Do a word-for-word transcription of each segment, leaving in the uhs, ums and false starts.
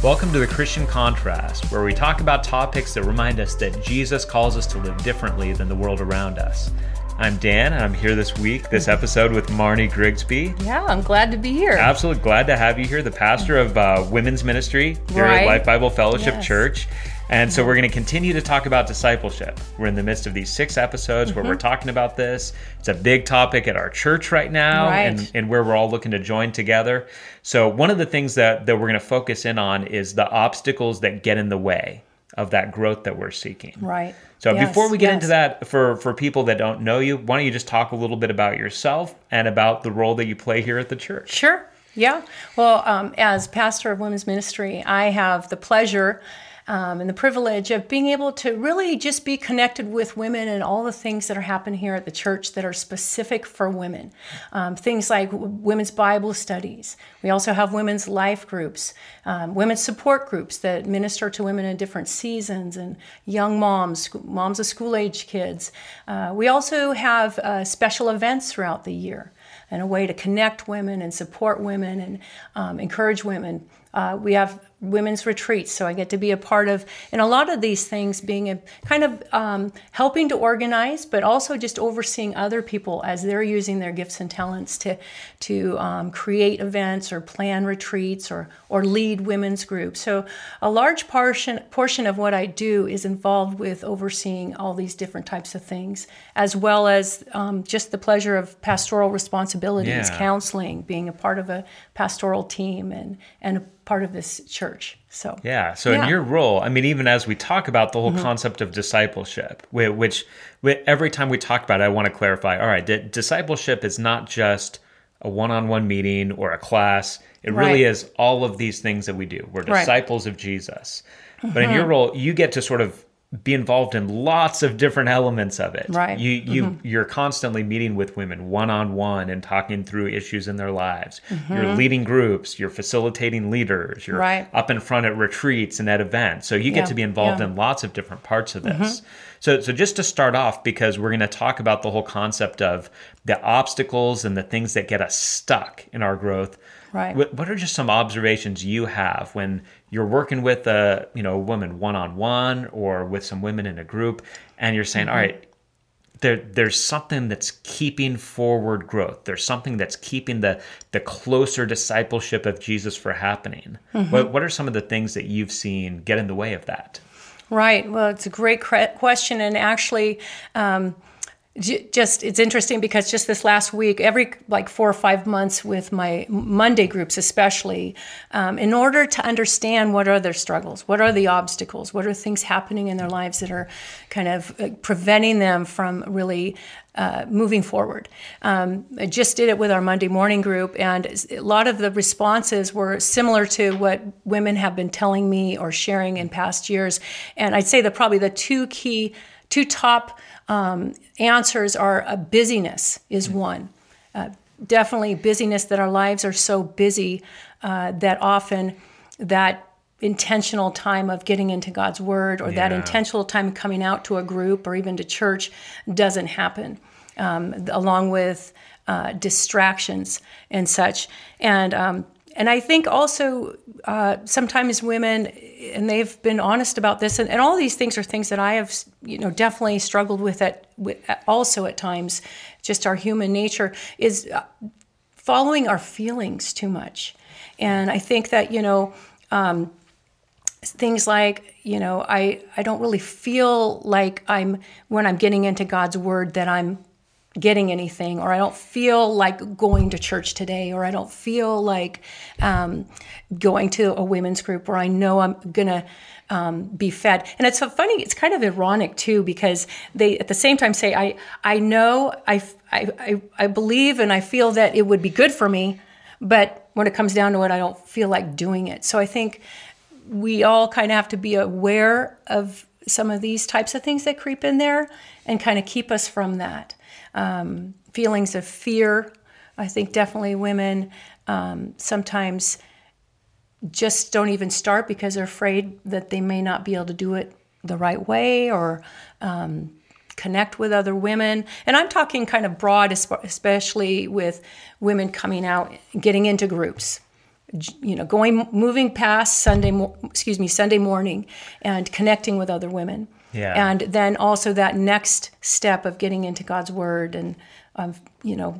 Welcome to the Christian Contrast, where we talk about topics that remind us that Jesus calls us to live differently than the world around us. I'm Dan, and I'm here this week, this episode with Marnie Grigsby. Yeah, I'm glad to be here. Absolutely glad to have you here, the pastor of uh, women's ministry here right. at Life Bible Fellowship yes. Church. And so we're going to continue to talk about discipleship. We're in the midst of these six episodes mm-hmm. where we're talking about this. It's a big topic at our church right now right. and, and where we're all looking to join together. So one of the things that, that we're going to focus in on is the obstacles that get in the way of that growth that we're seeking. Right. So yes. before we get yes. into that, for, for people that don't know you, why don't you just talk a little bit about yourself and about the role that you play here at the church? Sure. Yeah. Well, um, as pastor of women's ministry, I have the pleasure Um, and the privilege of being able to really just be connected with women and all the things that are happening here at the church that are specific for women. Um, things like women's Bible studies. We also have women's life groups, um, women's support groups that minister to women in different seasons, and young moms, moms of school-age kids. Uh, we also have uh, special events throughout the year and a way to connect women and support women and um, encourage women. Uh, we have women's retreats, so I get to be a part of, and a lot of these things being a kind of um, helping to organize, but also just overseeing other people as they're using their gifts and talents to to um, create events or plan retreats or or lead women's groups. So a large portion portion of what I do is involved with overseeing all these different types of things, as well as um, just the pleasure of pastoral responsibilities, yeah. counseling, being a part of a pastoral team, and and a part of this church. So yeah. So yeah. in your role, I mean, even as we talk about the whole mm-hmm. concept of discipleship, which, which every time we talk about it, I want to clarify. All right, d- discipleship is not just a one-on-one meeting or a class. It right. really is all of these things that we do. We're disciples right. of Jesus. Mm-hmm. But in your role, you get to sort of be involved in lots of different elements of it. Right. You you mm-hmm. you're constantly meeting with women one-on-one and talking through issues in their lives. Mm-hmm. You're leading groups, you're facilitating leaders, you're right. up in front at retreats and at events. So you get yeah. to be involved yeah. in lots of different parts of this. Mm-hmm. So so just to start off, because we're going to talk about the whole concept of the obstacles and the things that get us stuck in our growth. Right. What are just some observations you have when you're working with a you know a woman one-on-one or with some women in a group, and you're saying, mm-hmm. all right, there there's something that's keeping forward growth. There's something that's keeping the the closer discipleship of Jesus for happening. Mm-hmm. What what are some of the things that you've seen get in the way of that? Right. Well, it's a great question, and actually. Um, Just, it's interesting because just this last week, every like four or five months with my Monday groups especially, um, in order to understand what are their struggles, what are the obstacles, what are things happening in their lives that are kind of preventing them from really uh, moving forward. Um, I just did it with our Monday morning group, and a lot of the responses were similar to what women have been telling me or sharing in past years. And I'd say that probably the two key, two top Um, answers are uh, busyness is one. Uh, definitely busyness, that our lives are so busy uh, that often that intentional time of getting into God's Word or yeah. that intentional time coming out to a group or even to church doesn't happen, um, along with uh, distractions and such. And um, And I think also uh, sometimes women, and they've been honest about this, and, and all these things are things that I have, you know, definitely struggled with at, with also at times. Just our human nature is following our feelings too much, and I think that you know um, things like you know I I don't really feel like I'm when I'm getting into God's Word that I'm getting anything, or I don't feel like going to church today, or I don't feel like um, going to a women's group where I know I'm gonna um, be fed. And it's so funny, it's kind of ironic too, because they at the same time say, I I know, I, I, I believe and I feel that it would be good for me, but when it comes down to it, I don't feel like doing it. So I think we all kind of have to be aware of some of these types of things that creep in there and kind of keep us from that. Um, feelings of fear. I think definitely women um, sometimes just don't even start because they're afraid that they may not be able to do it the right way or um, connect with other women. And I'm talking kind of broad, especially with women coming out, getting into groups. you know, going, moving past Sunday, mo- excuse me, Sunday morning and connecting with other women. Yeah. And then also that next step of getting into God's word and, um, you know,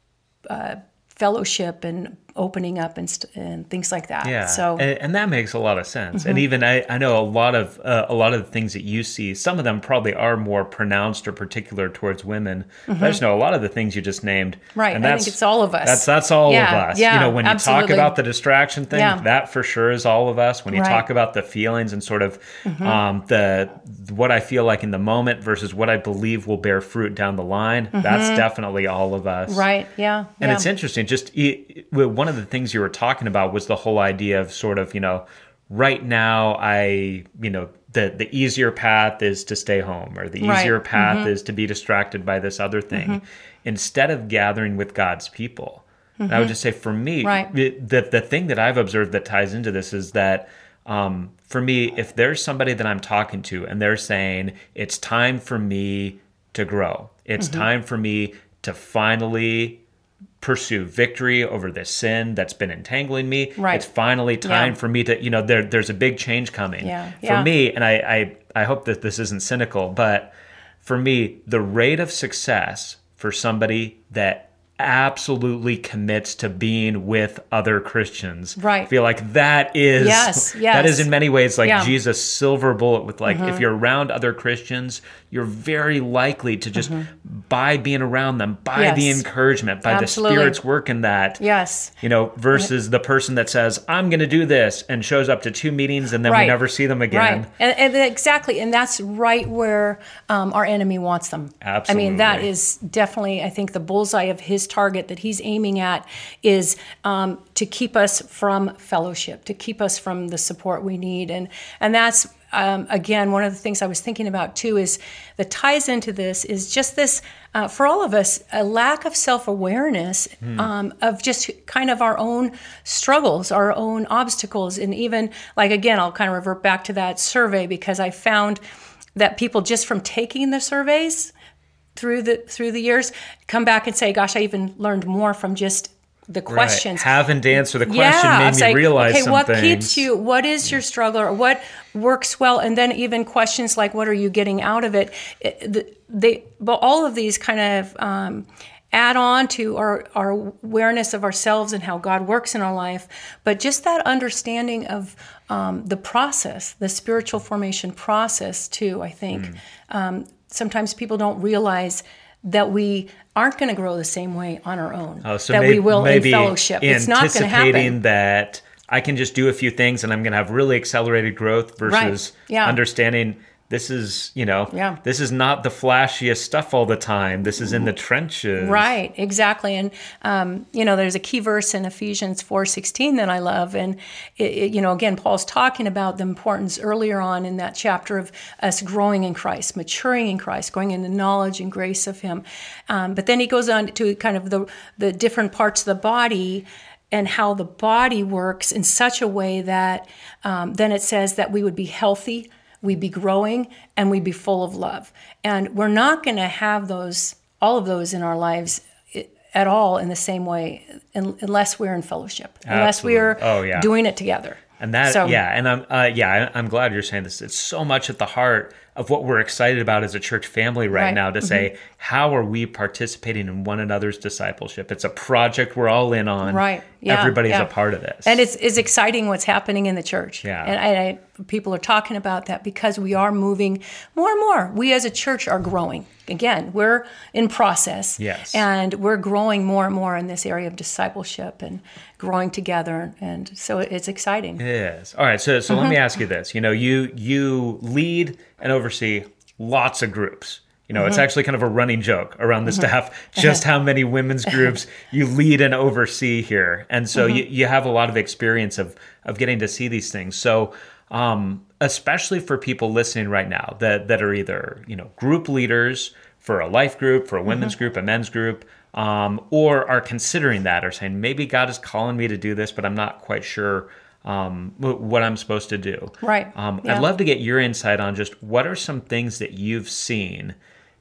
uh, fellowship and opening up and st- and things like that. Yeah, So and, and that makes a lot of sense. Mm-hmm. And even I, I know a lot of uh, a lot of the things that you see. Some of them probably are more pronounced or particular towards women. Mm-hmm. But I just know a lot of the things you just named. Right, and I that's, think it's all of us. That's that's all yeah, of us. Yeah, you know, when absolutely. you talk about the distraction thing, yeah. that for sure is all of us. When you right. talk about the feelings and sort of mm-hmm. um, the what I feel like in the moment versus what I believe will bear fruit down the line, mm-hmm. that's definitely all of us. Right. Yeah. And yeah. it's interesting. Just one of the things you were talking about was the whole idea of sort of, you know, right now I, you know, the, the easier path is to stay home, or the easier right. path mm-hmm. is to be distracted by this other thing mm-hmm. instead of gathering with God's people. Mm-hmm. And I would just say for me, right. it, the, the thing that I've observed that ties into this is that um, for me, if there's somebody that I'm talking to and they're saying, it's time for me to grow, it's mm-hmm. time for me to finally pursue victory over this sin that's been entangling me. Right. It's finally time yeah. for me to, you know, there, there's a big change coming. Yeah. For yeah. me, and I, I, I hope that this isn't cynical, but for me, the rate of success for somebody that absolutely commits to being with other Christians. Right. I feel like that is yes, yes. that is in many ways like yeah. Jesus' silver bullet with like, mm-hmm. if you're around other Christians, you're very likely to just mm-hmm. by being around them, by yes. the encouragement, by Absolutely. the Spirit's work in that. Yes. You know, versus the person that says, I'm going to do this and shows up to two meetings and then right. we never see them again. Right. And, and exactly. And that's right where um, our enemy wants them. Absolutely. I mean, that is definitely, I think, the bullseye of his target that he's aiming at is um, to keep us from fellowship, to keep us from the support we need. And, and that's, Um, again, one of the things I was thinking about too is that ties into this is just this, uh, for all of us, a lack of self-awareness mm. um, of just kind of our own struggles, our own obstacles. And even like, again, I'll kind of revert back to that survey because I found that people just from taking the surveys through the through the years come back and say, gosh, I even learned more from just the questions. Right. Having to answer the question yeah, made me like, realize okay, some what things. keeps you, what is your struggle, or what works well? And then even questions like, what are you getting out of it? it they, but all of these kind of um, add on to our, our awareness of ourselves and how God works in our life. But just that understanding of um, the process, the spiritual formation process too, I think. Mm. Um, sometimes people don't realize that we aren't going to grow the same way on our own, oh, so that maybe, we will in maybe fellowship. It's not going to happen. Anticipating that I can just do a few things and I'm going to have really accelerated growth versus right. yeah. understanding this is, you know, yeah. this is not the flashiest stuff all the time. This is in the trenches. Right, exactly. And, um, you know, there's a key verse in Ephesians four sixteen that I love. And, it, it, you know, again, Paul's talking about the importance earlier on in that chapter of us growing in Christ, maturing in Christ, going into knowledge and grace of him. Um, but then he goes on to kind of the, the different parts of the body and how the body works in such a way that um, then it says that we would be healthy, we'd be growing, and we'd be full of love. And we're not going to have those, all of those in our lives at all in the same way unless we're in fellowship, Absolutely. unless we're oh, yeah. doing it together. And that, so, yeah, and I'm, uh, yeah, I'm glad you're saying this. It's so much at the heart of what we're excited about as a church family right, right. now to mm-hmm. say, how are we participating in one another's discipleship? It's a project we're all in on. Right. Yeah, Everybody's yeah. a part of this. And it's, it's exciting what's happening in the church. Yeah. And I, I, people are talking about that because we are moving more and more. We as a church are growing. Again, we're in process. Yes. And we're growing more and more in this area of discipleship and growing together. And so it's exciting. It is. All right. So, so mm-hmm. let me ask you this. You know, you, you lead and oversee lots of groups. You know, mm-hmm. it's actually kind of a running joke around the mm-hmm. staff, just how many women's groups you lead and oversee here. And so mm-hmm. you, you have a lot of experience of, of getting to see these things. So um, especially for people listening right now that, that are either, you know, group leaders for a life group, for a women's mm-hmm. group, a men's group, um, or are considering that or saying, maybe God is calling me to do this, but I'm not quite sure um, what I'm supposed to do. Right. Um, yeah. I'd love to get your insight on just what are some things that you've seen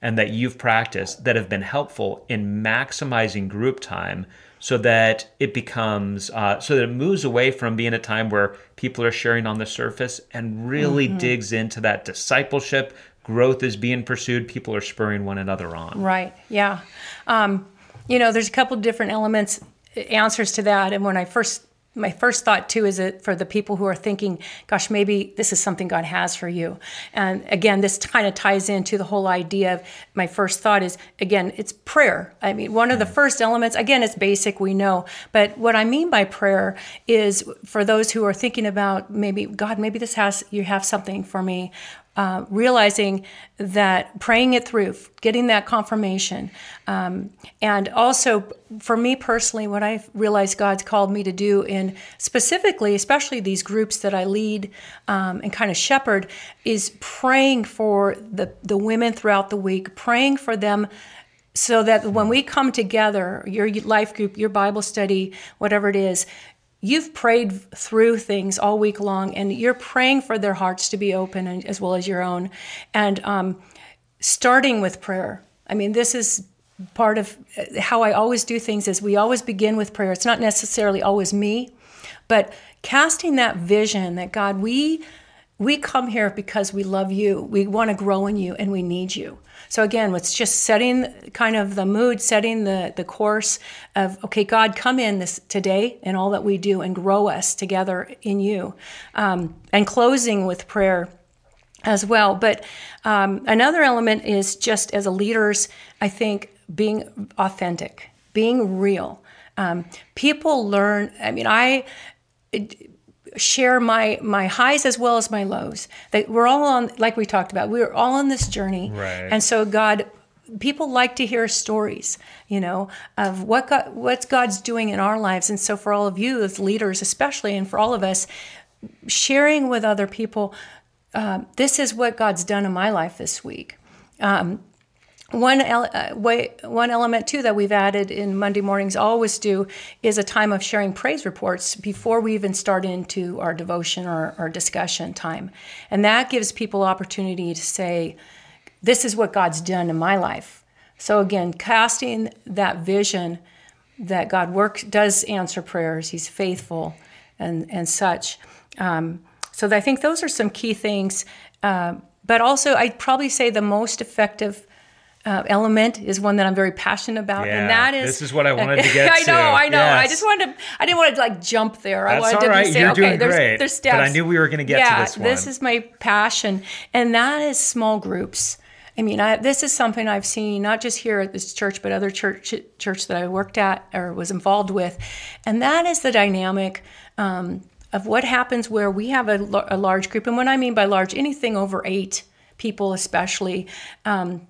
and that you've practiced that have been helpful in maximizing group time so that it becomes, uh, so that it moves away from being a time where people are sharing on the surface and really mm-hmm. digs into that discipleship, growth is being pursued, people are spurring one another on. Right, yeah. Um, you know, there's a couple of different elements, answers to that, and when I first My first thought, too, is that for the people who are thinking, gosh, maybe this is something God has for you. And again, this kind of ties into the whole idea of my first thought is, again, it's prayer. I mean, one of the first elements, again, it's basic, we know. But what I mean by prayer is for those who are thinking about maybe, God, maybe this has, you have something for me. Uh, realizing that praying it through, getting that confirmation. Um, and also, for me personally, what I've realized God's called me to do in specifically, especially these groups that I lead um, and kind of shepherd, is praying for the, the women throughout the week, praying for them so that when we come together, your life group, your Bible study, whatever it is, you've prayed through things all week long, and you're praying for their hearts to be open and, as well as your own. And um, starting with prayer. I mean, this is part of how I always do things is we always begin with prayer. It's not necessarily always me, but casting that vision that, God, we we come here because we love you. We want to grow in you, and we need you. So again, it's just setting kind of the mood, setting the, the course of, okay, God, come in this today in all that we do and grow us together in you. Um, and closing with prayer as well. But um, another element is just as a leaders, I think, being authentic, being real. Um, people learn, I mean, I... It, share my my highs as well as my lows. That we're all on, like we talked about, we're all on this journey. Right. And so God, people like to hear stories, you know, of what God, what's God's doing in our lives. And so for all of you as leaders, especially, and for all of us, sharing with other people, uh, this is what God's done in my life this week. Um, One ele- uh, way, one element, too, that we've added in Monday mornings, always do, is a time of sharing praise reports before we even start into our devotion or our discussion time. And that gives people opportunity to say, this is what God's done in my life. So again, casting that vision that God works, does answer prayers, he's faithful and, and such. Um, so I think those are some key things. Uh, but also, I'd probably say the most effective Uh, element is one that I'm very passionate about, yeah, and that is this is what I wanted to get I know, to. I know. Yes. I just wanted to. I didn't want to like jump there. That's I wanted all to right. say, You're okay, doing there's great, there's steps. But I knew we were going to get yeah, to this one. This is my passion, and that is small groups. I mean, I, this is something I've seen not just here at this church, but other church church that I worked at or was involved with, and that is the dynamic um, of what happens where we have a, a large group, and what I mean by large, anything over eight people, especially, um,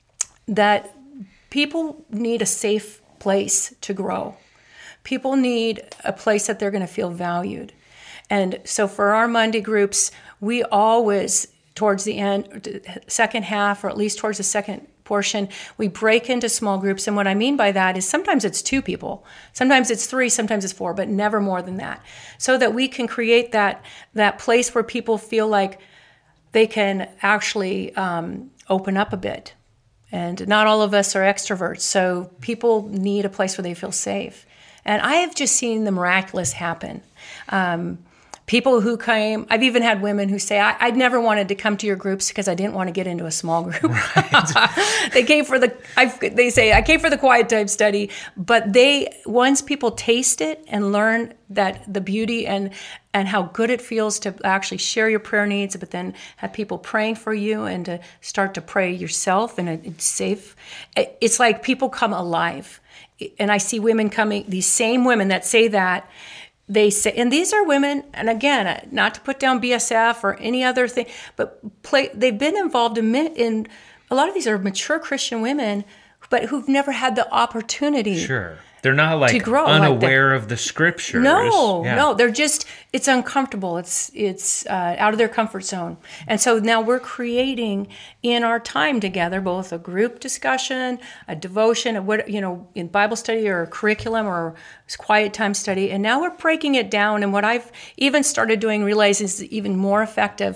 that. People need a safe place to grow. People need a place that they're going to feel valued. And so for our Monday groups, we always, towards the end, second half, or at least towards the second portion, we break into small groups. And what I mean by that is sometimes it's two people, sometimes it's three, sometimes it's four, but never more than that. So that we can create that, that place where people feel like they can actually um, open up a bit. And not all of us are extroverts, so people need a place where they feel safe. And I have just seen the miraculous happen. Um, people who came, I've even had women who say, I, I'd never wanted to come to your groups because I didn't want to get into a small group. Right. They came for the, I, they say, I came for the quiet time study, but they, once people taste it and learn that the beauty and and how good it feels to actually share your prayer needs, but then have people praying for you and to start to pray yourself and it's safe. It's like people come alive. And I see women coming, these same women that say that, they say, and these are women, and again, not to put down B S F or any other thing, but play, they've been involved in, in, a lot of these are mature Christian women, but who've never had the opportunity. Sure. They're not like grow, unaware like of the scriptures. No, yeah. no, they're just, it's uncomfortable. It's it's uh, out of their comfort zone. And so now we're creating in our time together, both a group discussion, a devotion, a what, you know, in Bible study or a curriculum or quiet time study. And now we're breaking it down. And what I've even started doing, realizing is even more effective,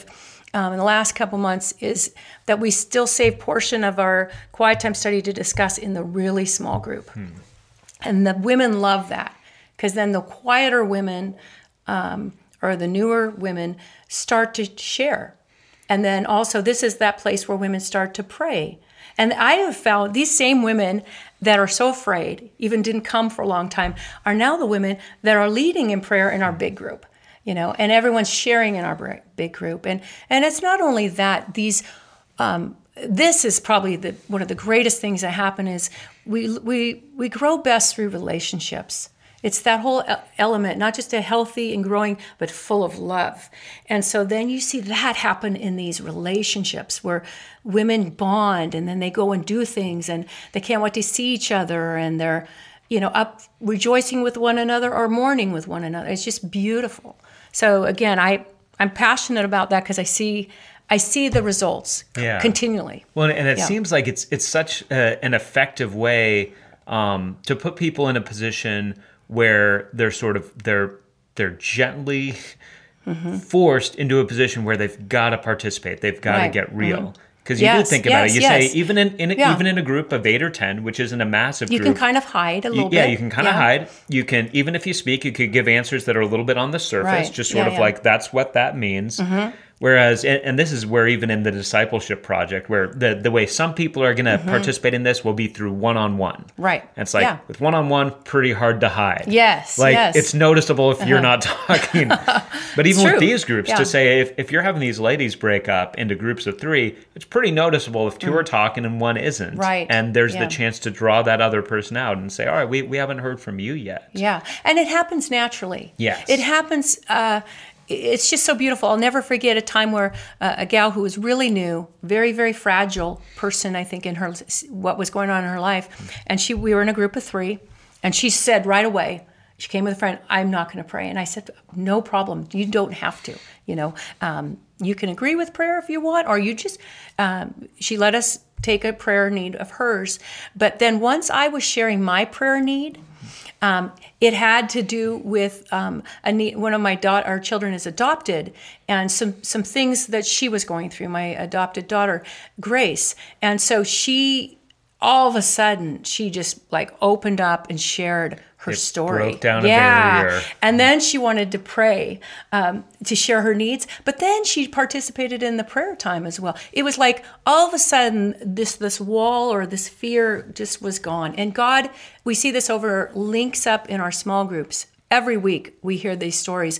um, in the last couple months is that we still save portion of our quiet time study to discuss in the really small group. Hmm. And the women love that, because then the quieter women um, or the newer women start to share. And then also this is that place where women start to pray. And I have found these same women that are so afraid, even didn't come for a long time, are now the women that are leading in prayer in our big group, you know, and everyone's sharing in our big group. And and it's not only that, these, um, this is probably the one of the greatest things that happen is we we we grow best through relationships. It's that whole element, not just a healthy and growing, but full of love. And so then you see that happen in these relationships where women bond and then they go and do things and they can't wait to see each other and they're, you know, up rejoicing with one another or mourning with one another. It's just beautiful. So again, I, I'm passionate about that because I see I see the results yeah. continually. Well, and it yeah. seems like it's it's such a, an effective way um, to put people in a position where they're sort of they're they're gently mm-hmm. forced into a position where they've got to participate. They've got right. to get real. Because mm-hmm. you yes, do think about yes, it. You yes. say even in, in a, yeah. even in a group of eight or ten, which isn't a massive you group, can kind of hide a little you, bit. Yeah, you can kind of yeah. hide. You can, even if you speak, you could give answers that are a little bit on the surface, right. just sort yeah, of yeah. like that's what that means. Mm-hmm. Whereas, and, and this is where even in the discipleship project, where the, the way some people are going to mm-hmm. participate in this will be through one-on-one. Right. And it's like, yeah. with one-on-one, pretty hard to hide. Yes, Like, yes. it's noticeable if uh-huh. you're not talking. But even with these groups, yeah. to say, if, if you're having these ladies break up into groups of three, it's pretty noticeable if two mm. are talking and one isn't. Right. And there's yeah. the chance to draw that other person out and say, all right, we, we haven't heard from you yet. Yeah. And it happens naturally. Yes. It happens... Uh, It's just so beautiful. I'll never forget a time where uh, a gal who was really new, very, very fragile person, I think, in her what was going on in her life, and she we were in a group of three, and she said right away, she came with a friend, I'm not going to pray. And I said, no problem. You don't have to. You know, um, you can agree with prayer if you want, or you just, um, she let us take a prayer need of hers. But then once I was sharing my prayer need, Um, it had to do with um, a need, one of my daughter, our children is adopted, and some some things that she was going through. My adopted daughter, Grace, and so she, all of a sudden, she just like opened up and shared her it story. Broke down a yeah, barrier. And then she wanted to pray, um, to share her needs. But then she participated in the prayer time as well. It was like all of a sudden this this wall or this fear just was gone. And God, we see this over links up in our small groups. Every week we hear these stories.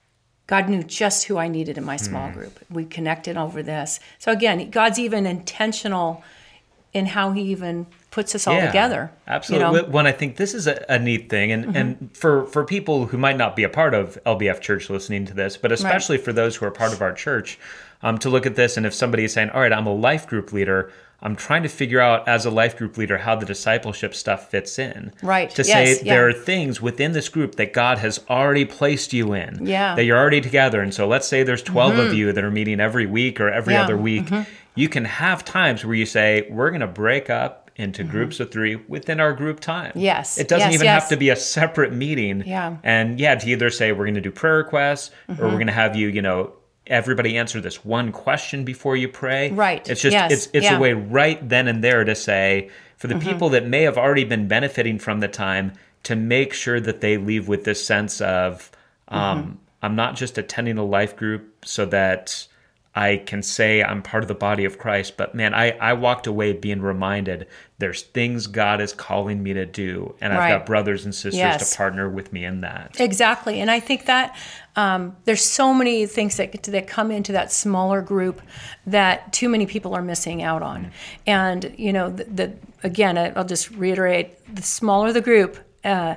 God knew just who I needed in my small mm. group. We connected over this. So again, God's even intentional in how he even puts us all yeah, together. Absolutely. You know? When I think this is a, a neat thing, and, mm-hmm. and for, for people who might not be a part of L B F Church listening to this, but especially right. for those who are part of our church, um, to look at this, and if somebody is saying, all right, I'm a life group leader, I'm trying to figure out as a life group leader how the discipleship stuff fits in. Right. To yes, say yeah. there are things within this group that God has already placed you in, yeah. that you're already together. And so let's say there's twelve mm-hmm. of you that are meeting every week or every yeah. other week. Mm-hmm. You can have times where you say, we're going to break up into mm-hmm. groups of three within our group time. Yes. It doesn't yes, even yes. have to be a separate meeting. Yeah. And yeah, to either say we're going to do prayer requests mm-hmm. or we're going to have you, you know, everybody answer this one question before you pray. Right. It's just, yes. it's it's yeah. a way right then and there to say, for the mm-hmm. people that may have already been benefiting from the time, to make sure that they leave with this sense of, um, mm-hmm. I'm not just attending a life group so that I can say I'm part of the body of Christ, but man, I, I walked away being reminded there's things God is calling me to do, and I've right. got brothers and sisters yes. to partner with me in that. Exactly, and I think that um, there's so many things that that come into that smaller group that too many people are missing out on. Mm-hmm. And you know, the, the again, I'll just reiterate: the smaller the group, uh,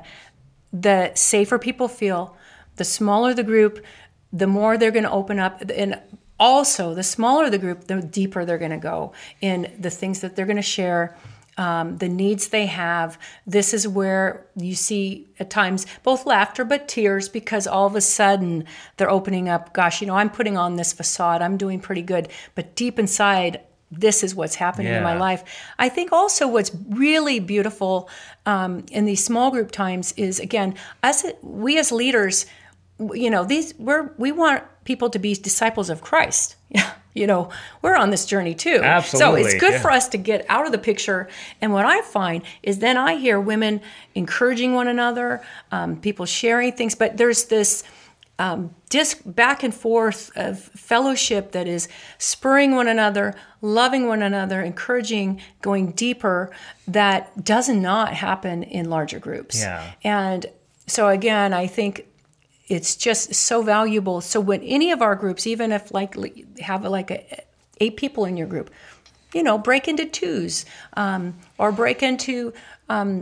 the safer people feel. The smaller the group, the more they're going to open up and. Also, the smaller the group, the deeper they're going to go in the things that they're going to share, um, the needs they have. This is where you see at times both laughter but tears, because all of a sudden they're opening up, gosh, you know, I'm putting on this facade, I'm doing pretty good, but deep inside, this is what's happening yeah. in my life. I think also what's really beautiful um, in these small group times is, again, us, we as leaders, you know, these we're we want people to be disciples of Christ. You know, we're on this journey too. Absolutely. So it's good yeah. for us to get out of the picture. And what I find is then I hear women encouraging one another, um, people sharing things, but there's this um, disc back and forth of fellowship that is spurring one another, loving one another, encouraging, going deeper, that does not happen in larger groups. Yeah. And so again, I think it's just so valuable. So when any of our groups, even if like have like a, eight people in your group, you know, break into twos, um, or break into, um,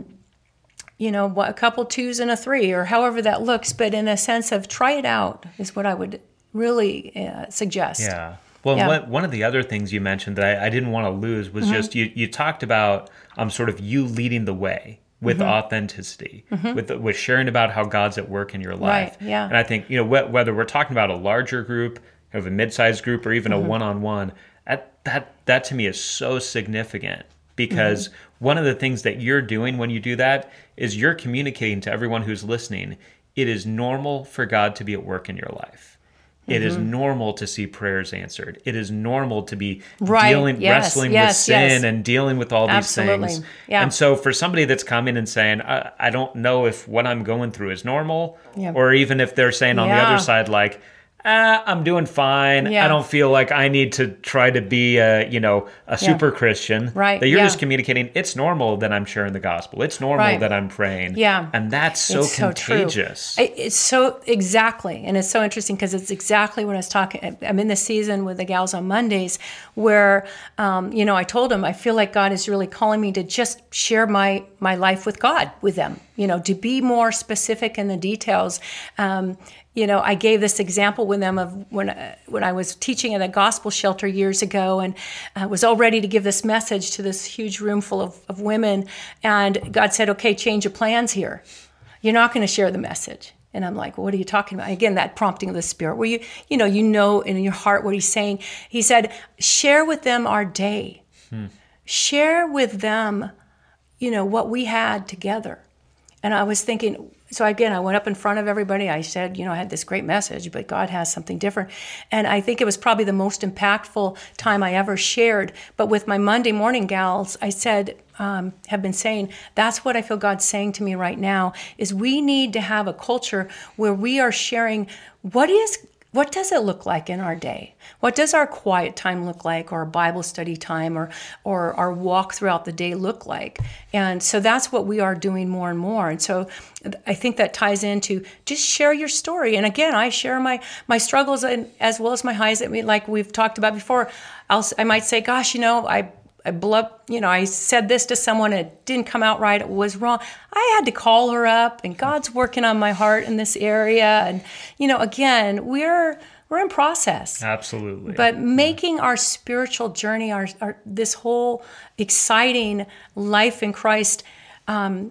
you know, a couple twos and a three, or however that looks. But in a sense of try it out is what I would really uh, suggest. Yeah. Well, Yeah. One, one of the other things you mentioned that I, I didn't want to lose was Mm-hmm. just you, you talked about um, sort of you leading the way with Mm-hmm. authenticity, with with sharing about how God's at work in your life. Right, yeah. And I think, you know, wh- whether we're talking about a larger group, kind of a mid-sized group, or even Mm-hmm. a one-on-one, that, that, that to me is so significant, because one of the things that you're doing when you do that is you're communicating to everyone who's listening, it is normal for God to be at work in your life. It is normal to see prayers answered. It is normal to be Right. dealing, Yes, wrestling yes, with sin yes. and dealing with all these Absolutely. things. Yeah. And so for somebody that's coming and saying, I, I don't know if what I'm going through is normal, Yeah. or even if they're saying on the Yeah. other side, like, ah, I'm doing fine. Yeah. I don't feel like I need to try to be a, you know, a super Christian. Right, That you're yeah. just communicating, it's normal that I'm sharing the gospel. It's normal Right. that I'm praying. Yeah. And that's so It's so true. contagious. I- It's so exactly, and it's so interesting because it's exactly what I was talking. I'm in this season with the gals on Mondays, where um, you know I told them I feel like God is really calling me to just share my my life with God with them. You know, to be more specific in the details. Um, you know, I gave this example with them of when uh, when I was teaching at a gospel shelter years ago, and I was all ready to give this message to this huge room full of, of women, and God said, "Okay, change your plans here. You're not going to share the message." And I'm like, what are you talking about? Again, that prompting of the Spirit, where you, you know, you know in your heart what He's saying. He said, share with them our day. Hmm. Share with them, you know, what we had together. And I was thinking, so again, I went up in front of everybody. I said, you know, I had this great message, but God has something different. And I think it was probably the most impactful time I ever shared. But with my Monday morning gals, I said, um, have been saying, that's what I feel God's saying to me right now, is we need to have a culture where we are sharing what is What does it look like in our day? What does our quiet time look like, or our Bible study time, or or our walk throughout the day look like? And so that's what we are doing more and more. And so I think that ties into just share your story. And again, I share my my struggles and as well as my highs. I mean, like we've talked about before, I'll I might say, gosh, you know, I. I blew up, you know, I said this to someone, it didn't come out right, it was wrong. I had to call her up, and God's working on my heart in this area. And, you know, again, we're we're in process. Absolutely. But making our spiritual journey, our, our this whole exciting life in Christ, um,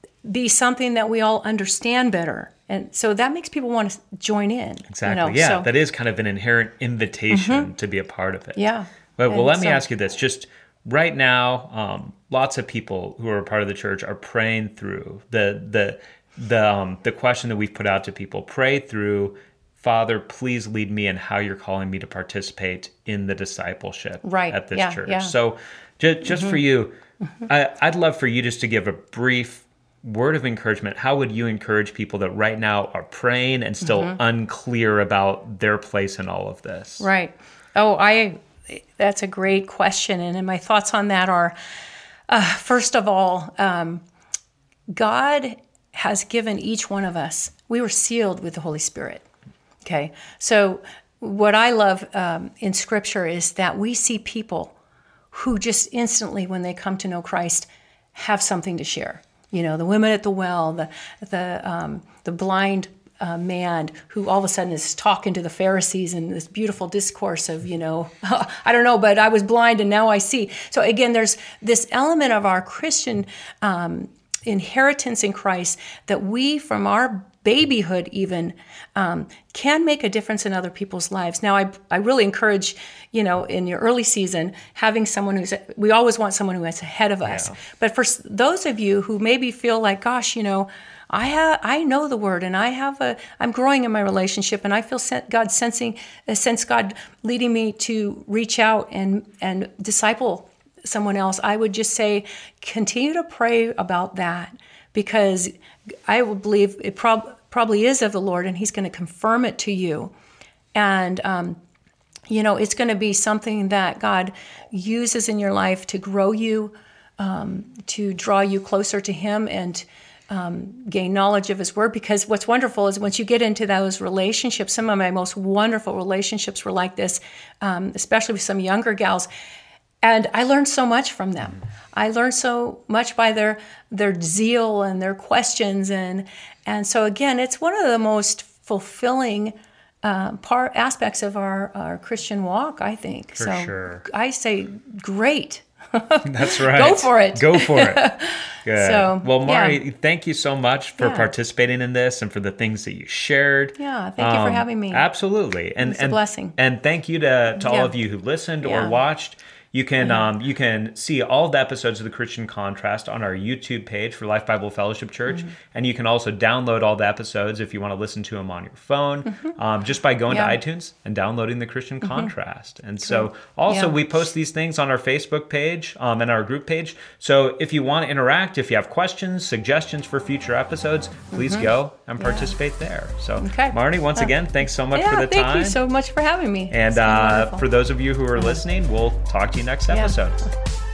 be something that we all understand better. And so that makes people want to join in. Exactly. You know? Yeah, so, that is kind of an inherent invitation mm-hmm. to be a part of it. Yeah. But, well, And let me so- ask you this. Just right now, um, lots of people who are a part of the church are praying through the the the um, the question that we've put out to people. Pray through, Father, please lead me in how you're calling me to participate in the discipleship Right. at this Yeah, church. yeah. So just, just for you, I, I'd love for you just to give a brief word of encouragement. How would you encourage people that right now are praying and still unclear about their place in all of this? Right. Oh, I. That's a great question, and, and my thoughts on that are, uh, first of all, um, God has given each one of us. We were sealed with the Holy Spirit. Okay, so what I love um, in Scripture is that we see people who just instantly, when they come to know Christ, have something to share. You know, the women at the well, the the um, the blind uh, man who all of a sudden is talking to the Pharisees in this beautiful discourse of, you know, I don't know, but I was blind and now I see. So again, there's this element of our Christian um, inheritance in Christ that we, from our babyhood even, um, can make a difference in other people's lives. Now, I I really encourage, you know, in your early season, having someone who's, we always want someone who is ahead of us. Yeah. But for those of you who maybe feel like, gosh, you know, I have, I know the word, and I have a, I'm growing in my relationship, and I feel God sensing, sense God leading me to reach out and and disciple someone else. I would just say, continue to pray about that, because I would believe it prob- probably is of the Lord, and He's going to confirm it to you, and um, you know, it's going to be something that God uses in your life to grow you, um, to draw you closer to Him, and um, gain knowledge of His Word. Because what's wonderful is once you get into those relationships, some of my most wonderful relationships were like this, um, especially with some younger gals. And I learned so much from them. I learned so much by their their zeal and their questions. And, and so again, it's one of the most fulfilling Uh, part aspects of our, our Christian walk, I think. For so sure. I say, great. That's right. Go for it. Go for it. Good. So, well, Mari, yeah. thank you so much for Yeah. participating in this and for the things that you shared. Yeah, thank you for Um, having me. Absolutely. And, It's a and, blessing. And thank you to, to all Yeah. of you who listened Yeah. or watched. You can um, you can see all the episodes of The Christian Contrast on our YouTube page for Life Bible Fellowship Church, Mm-hmm. and you can also download all the episodes if you want to listen to them on your phone, Mm-hmm. um, just by going Yeah. to iTunes and downloading The Christian Contrast. And so also Yeah. we post these things on our Facebook page um, and our group page. So if you want to interact, if you have questions, suggestions for future episodes, please go and participate there. So Okay. Marnie, once Uh, again, thanks so much yeah, for the thank time. you so much for having me. And It's been uh, wonderful. for those of you who are listening, we'll talk to you next episode. Yeah.